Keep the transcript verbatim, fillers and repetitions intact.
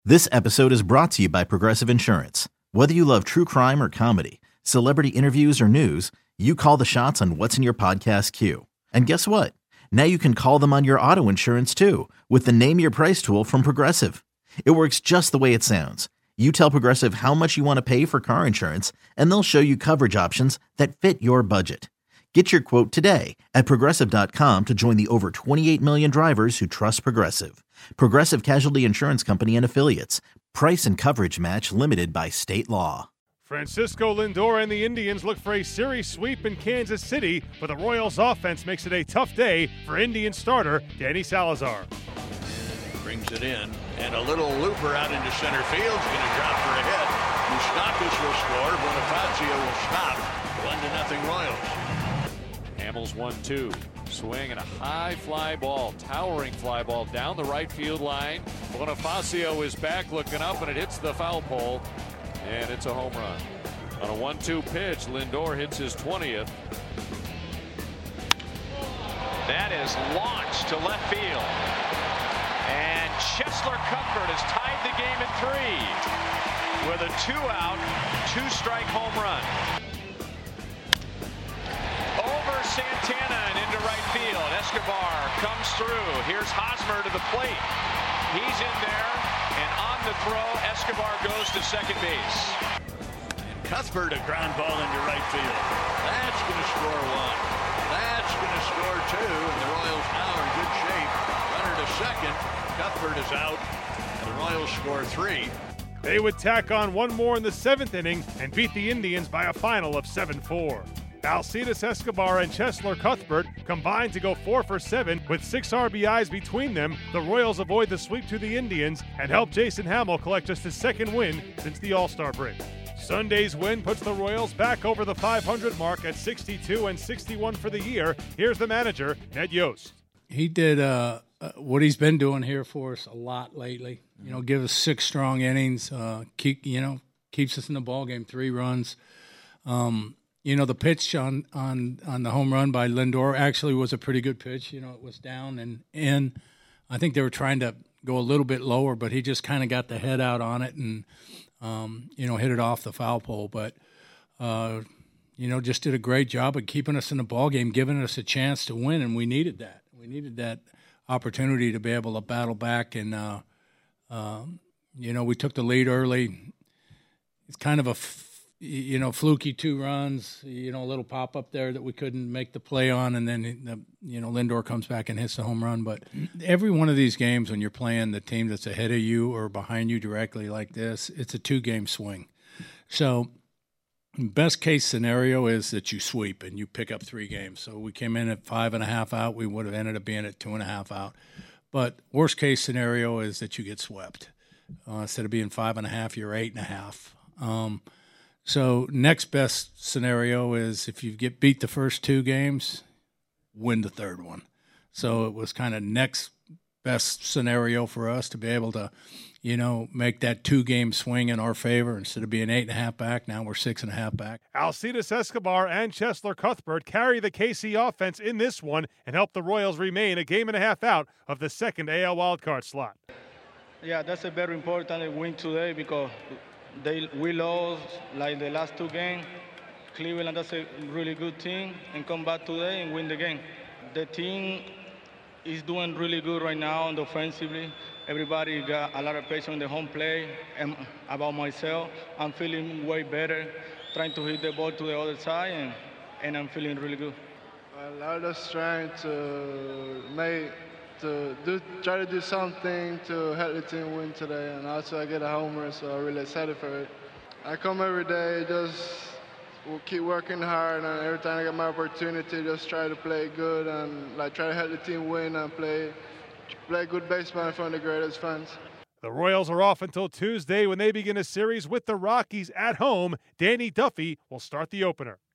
This episode is brought to you by Progressive Insurance. Whether you love true crime or comedy, celebrity interviews or news, you call the shots on what's in your podcast queue. And guess what? Now you can call them on your auto insurance too with the Name Your Price tool from Progressive. It works just the way it sounds. You tell Progressive how much you want to pay for car insurance, and they'll show you coverage options that fit your budget. Get your quote today at Progressive dot com to join the over twenty-eight million drivers who trust Progressive. Progressive Casualty Insurance Company and Affiliates. Price and coverage match limited by state law. Francisco Lindor and the Indians look for a series sweep in Kansas City, but the Royals offense makes it a tough day for Indian starter Danny Salazar. Brings it in, and a little looper out into center field is going to drop for a hit. Moustakas will score. Bonifacio will stop. One to nothing Royals. Hamels one two. Swing and a high fly ball, towering fly ball down the right field line. Bonifacio is back looking up, and it hits the foul pole, and it's a home run. On a one two pitch, Lindor hits his twentieth. That is launched to left field. And Cheslor Cuthbert has tied the game at three with a two-out, two-strike home run. Over Santana and into right field. Escobar comes through. Here's Hosmer to the plate. He's in there, and on the throw, Escobar goes to second base. And Cuthbert a ground ball into right field. That's going to score one. That's going to score two, and the Royals now are in good shape. Runner to second. Cuthbert is out, and the Royals score three. They would tack on one more in the seventh inning and beat the Indians by a final of seven four. Alcides Escobar and Cheslor Cuthbert combined to go four for seven with six R B Is between them. The Royals avoid the sweep to the Indians and help Jason Hammel collect just his second win since the All-Star break. Sunday's win puts the Royals back over the five hundred mark at sixty-two and sixty-one for the year. Here's the manager, Ned Yost. He did uh, uh, what he's been doing here for us a lot lately. You know, give us six strong innings, uh, keep you know keeps us in the ball game, three runs. Um, You know, the pitch on, on, on the home run by Lindor actually was a pretty good pitch. You know, it was down and in. I think they were trying to go a little bit lower, but he just kind of got the head out on it and, um, you know, hit it off the foul pole. But, uh, you know, just did a great job of keeping us in the ballgame, giving us a chance to win, and we needed that. We needed that opportunity to be able to battle back. And, uh, uh, you know, we took the lead early. It's kind of a f- you know, fluky two runs, you know, a little pop-up there that we couldn't make the play on, and then, the, you know, Lindor comes back and hits the home run. But every one of these games when you're playing the team that's ahead of you or behind you directly like this, it's a two-game swing. So best-case scenario is that you sweep and you pick up three games. So we came in at five and a half out. We would have ended up being at two and a half out. But worst-case scenario is that you get swept. Uh, instead of being five and a half, you're eight and a half. Um So next best scenario is if you get beat the first two games, win the third one. So it was kind of next best scenario for us to be able to, you know, make that two-game swing in our favor. Instead of being eight and a half back, now we're six and a half back. Alcides Escobar and Cheslor Cuthbert carry the K C offense in this one and help the Royals remain a game and a half out of the second A L wildcard slot. Yeah, that's a very important win today because They, we lost like the last two games. Cleveland, that's a really good team, and come back today and win the game. The team is doing really good right now and offensively. Everybody got a lot of pressure on the home plate. And about myself, I'm feeling way better, trying to hit the ball to the other side, and, and I'm feeling really good. Well, I'm just trying to make to do, try to do something to help the team win today, and also I get a homer, so I'm really excited for it. I come every day, just we'll keep working hard, and every time I get my opportunity, just try to play good and like try to help the team win and play play good baseball in front of the greatest fans. The Royals are off until Tuesday when they begin a series with the Rockies at home. Danny Duffy will start the opener.